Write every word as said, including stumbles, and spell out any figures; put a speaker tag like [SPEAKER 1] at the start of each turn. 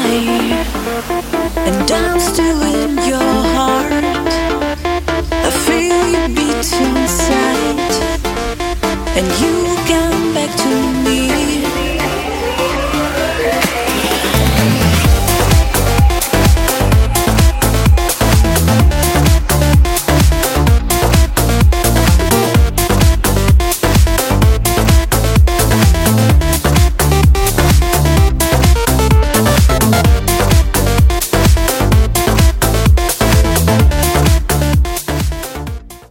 [SPEAKER 1] And I'm still in your heart. I feel you beat inside. And you come back to me.